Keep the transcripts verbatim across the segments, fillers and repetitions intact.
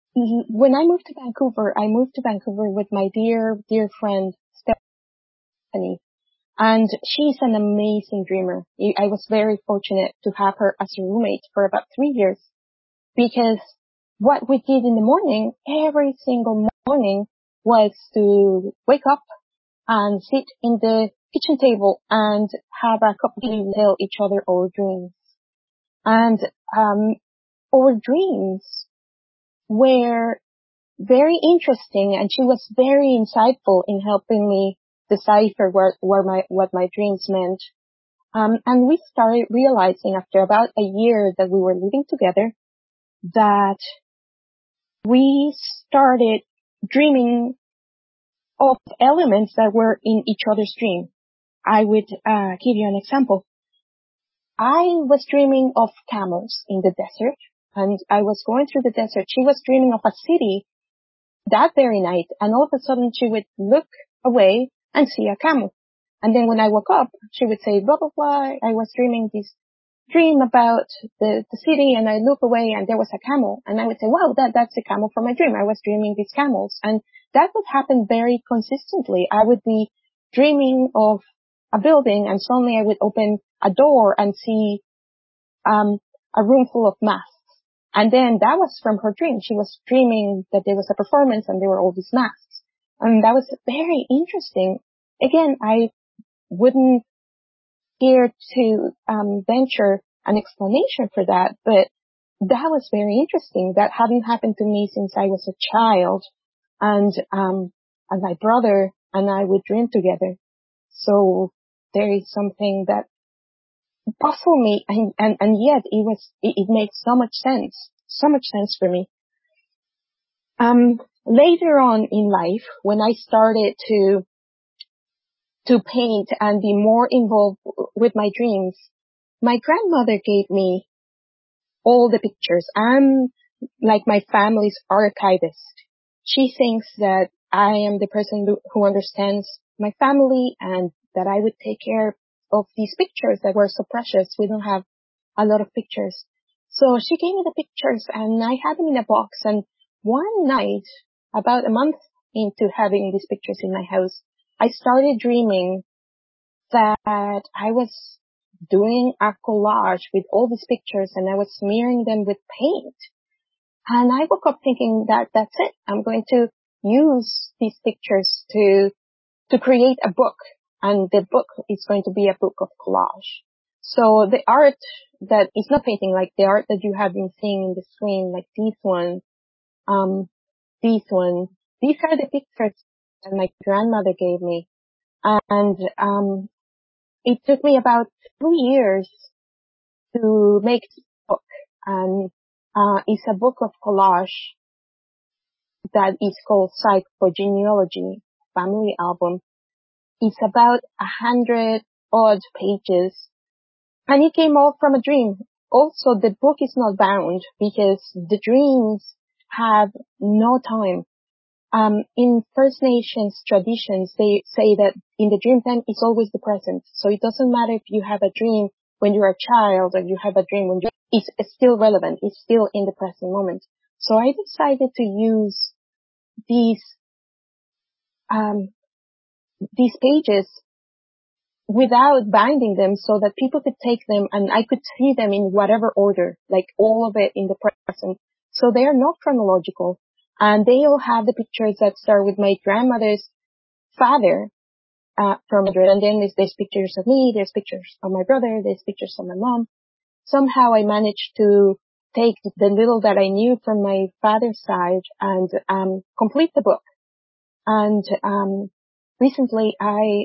when I moved to Vancouver, I moved to Vancouver with my dear, dear friend, Stephanie. And she's an amazing dreamer. I was very fortunate to have her as a roommate for about three years because what we did in the morning, every single morning, was to wake up and sit in the kitchen table and have a cup of tea and tell each other our dreams. And um, our dreams were very interesting, and she was very insightful in helping me decipher what, what my what my dreams meant. Um, and we started realizing after about a year that we were living together that we started dreaming of elements that were in each other's dream. I would uh, give you an example. I was dreaming of camels in the desert, and I was going through the desert. She was dreaming of a city that very night, and all of a sudden she would look away and see a camel. And then when I woke up, she would say, blah, blah, blah, I was dreaming this dream about the, the city, and I look away and there was a camel. And I would say, wow, that, that's a camel from my dream. I was dreaming these camels. And that would happen very consistently. I would be dreaming of a building, and suddenly I would open a door and see um a room full of masks. And then that was from her dream. She was dreaming that there was a performance and there were all these masks. And that was very interesting. Again, I wouldn't dare to um venture an explanation for that, but that was very interesting. That hadn't happened to me since I was a child. And um and my brother and I would dream together. So there is something that puzzled me, and, and, and yet it was, it, it made so much sense, so much sense for me. Um, later on in life, when I started to, to paint and be more involved with my dreams, my grandmother gave me all the pictures. I'm like my family's archivist. She thinks that I am the person who understands my family and that I would take care of these pictures that were so precious. We don't have a lot of pictures. So she gave me the pictures and I had them in a box. And one night, about a month into having these pictures in my house, I started dreaming that I was doing a collage with all these pictures and I was smearing them with paint. And I woke up thinking that that's it. I'm going to use these pictures to, to create a book. And the book is going to be a book of collage. So the art that is not painting, like the art that you have been seeing in the screen, like these ones, um, these ones, these are the pictures that my grandmother gave me. And, um, it took me about two years to make this book. And, uh, it's a book of collage that is called Psychogenealogy Family Album. It's about a hundred odd pages. And it came all from a dream. Also, the book is not bound because the dreams have no time. Um, in First Nations traditions, they say that in the dream time, it's always the present. So it doesn't matter if you have a dream when you're a child or you have a dream when you're, it's, it's still relevant. It's still in the present moment. So I decided to use these, um, these pages without binding them so that people could take them and I could see them in whatever order, like all of it in the present. So they are not chronological, and they all have the pictures that start with my grandmother's father, uh, from Madrid. And then there's, there's pictures of me, there's pictures of my brother, there's pictures of my mom. Somehow I managed to take the little that I knew from my father's side and, um, complete the book. And, um, recently I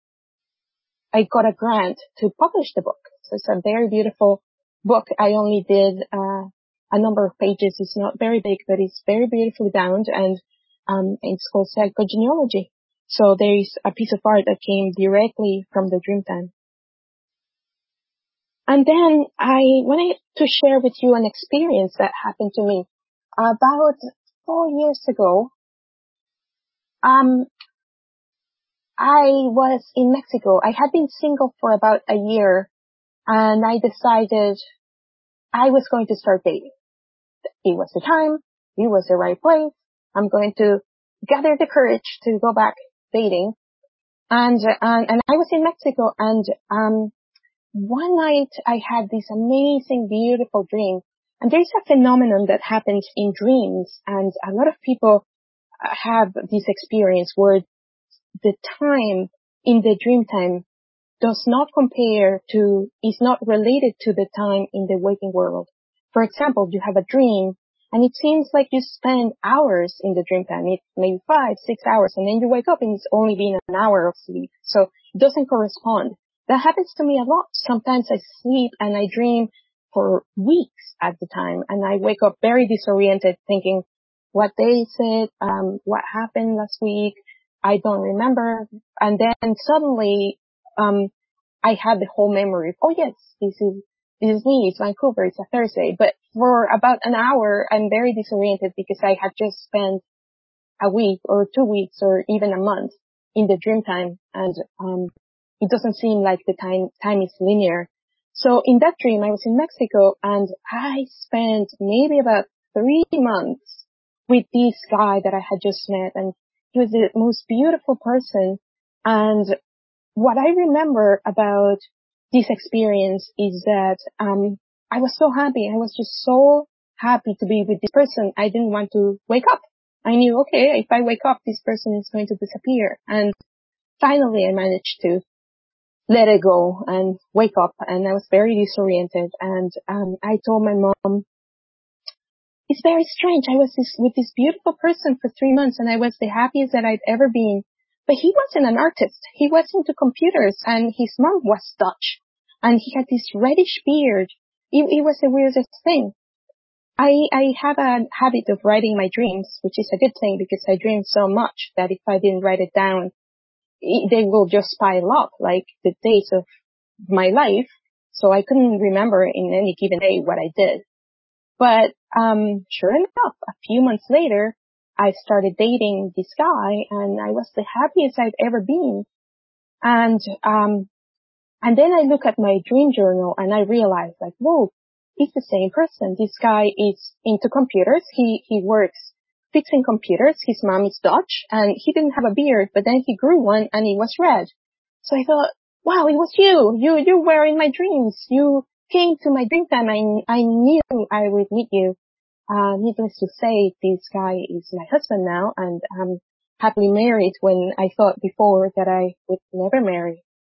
I got a grant to publish the book. So it's a very beautiful book. I only did uh, a number of pages. It's not very big, but it's very beautifully bound, and um, it's called Psychogenealogy. So there is a piece of art that came directly from the Dreamtime. And then I wanted to share with you an experience that happened to me about four years ago. Um, I was in Mexico. I had been single for about a year, and I decided I was going to start dating. It was the time. it was the right place. I'm going to gather the courage to go back dating. And, uh, and, and I was in Mexico, and, um, one night I had this amazing, beautiful dream. And there's a phenomenon that happens in dreams, and a lot of people have this experience where the time in the dream time does not compare to, is not related to the time in the waking world. For example, you have a dream and it seems like you spend hours in the dream time. It's maybe five, six hours, and then you wake up and it's only been an hour of sleep. So it doesn't correspond. That happens to me a lot. Sometimes I sleep and I dream for weeks at the time, and I wake up very disoriented thinking, what day is it? Um, what happened last week? I don't remember. And then suddenly, um, I have the whole memory of, oh yes, this is, this is me, it's Vancouver, it's a Thursday. But for about an hour, I'm very disoriented because I had just spent a week or two weeks or even a month in the dream time. And, um, it doesn't seem like the time, time is linear. So in that dream, I was in Mexico and I spent maybe about three months with this guy that I had just met, and he was the most beautiful person. And what I remember about this experience is that um I was so happy. I was just so happy to be with this person. I didn't want to wake up. I knew, okay, if I wake up, this person is going to disappear. And finally, I managed to let it go and wake up. And I was very disoriented. And um I told my mom, it's very strange. I was this, with this beautiful person for three months and I was the happiest that I'd ever been. But he wasn't an artist. He was into computers, and his mom was Dutch. And he had this reddish beard. It, it was the weirdest thing. I, I have a habit of writing my dreams, which is a good thing because I dream so much that if I didn't write it down, it, they will just pile up like the days of my life. So I couldn't remember in any given day what I did. But um sure enough, a few months later, I started dating this guy, and I was the happiest I've ever been. And um and then I look at my dream journal and I realize, like, whoa, it's the same person. This guy is into computers. He he works fixing computers. His mom is Dutch, and he didn't have a beard, but then he grew one and it was red. So I thought, wow, it was you. You you were in my dreams. You came to my dream time. I I knew I would meet you. Uh, needless to say, this guy is my husband now, and I'm happily married when I thought before that I would never marry.